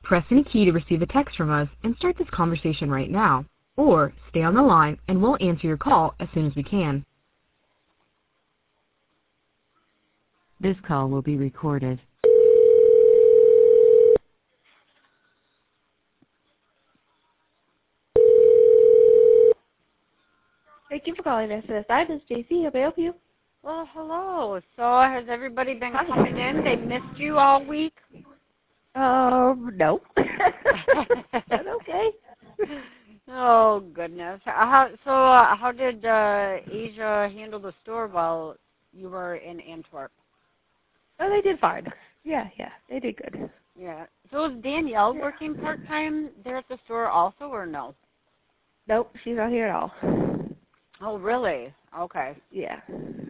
Press any key to receive a text from us and start this conversation right now. Or stay on the line and we'll answer your call as soon as we can. This call will be recorded. Thank you for calling SSI. This is JC. How may I help you? Well, hello. So has everybody been coming in? They missed you all week? No. That's okay. Oh, goodness. How did Asia handle the store while you were in Antwerp? Oh, they did fine. Yeah, they did good. Yeah. So is Danielle working part-time there at the store also, or no? Nope, she's not here at all. Oh, really? Okay. Yeah.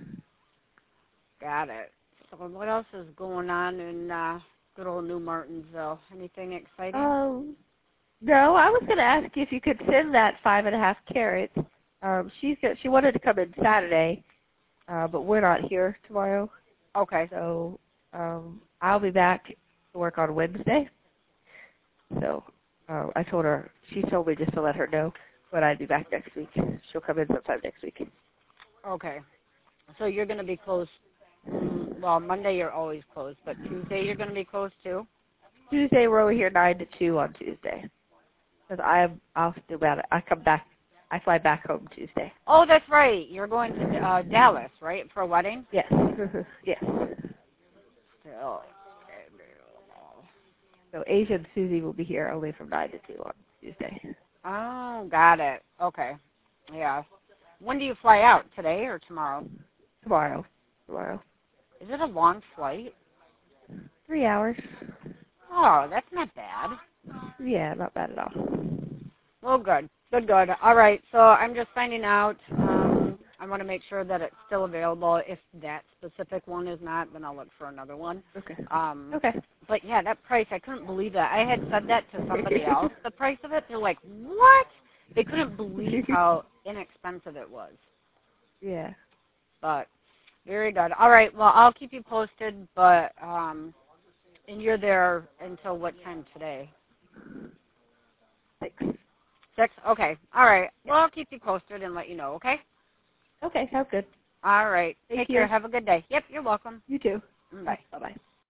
Got it. So what else is going on in good old New Martinsville? Anything exciting? No, I was going to ask you if you could send that 5.5 carats. She wanted to come in Saturday, but we're not here tomorrow. Okay. So I'll be back to work on Wednesday. So I told her, she told me just to let her know, but I'd be back next week. She'll come in sometime next week. Okay. So you're going to be closed. Well, Monday you're always closed, but Tuesday you're going to be closed too? Tuesday we're over here 9 to 2 on Tuesday. Because I'll still about it. I fly back home Tuesday. Oh, that's right. You're going to Dallas, right, for a wedding? Yes. Yes. Still. So Asia and Susie will be here only from 9 to 2 on Tuesday. Oh, got it. Okay. Yeah. When do you fly out? Today or tomorrow? Tomorrow. Is it a long flight? 3 hours. Oh, that's not bad. Yeah, not bad at all. Well, good. Good. All right, so I'm just finding out. I want to make sure that it's still available. If that specific one is not, then I'll look for another one. Okay. Okay. But, yeah, that price, I couldn't believe that. I had said that to somebody else, the price of it. They're like, what? They couldn't believe how inexpensive it was. Yeah. But very good. All right, well, I'll keep you posted, but and you're there until what time today? 6. 6? Okay. All right. Well, I'll keep you posted and let you know, okay? Okay, sounds good. All right. Thank Take you. care. Have a good day. Yep, you're welcome. You too. Bye. Bye-bye.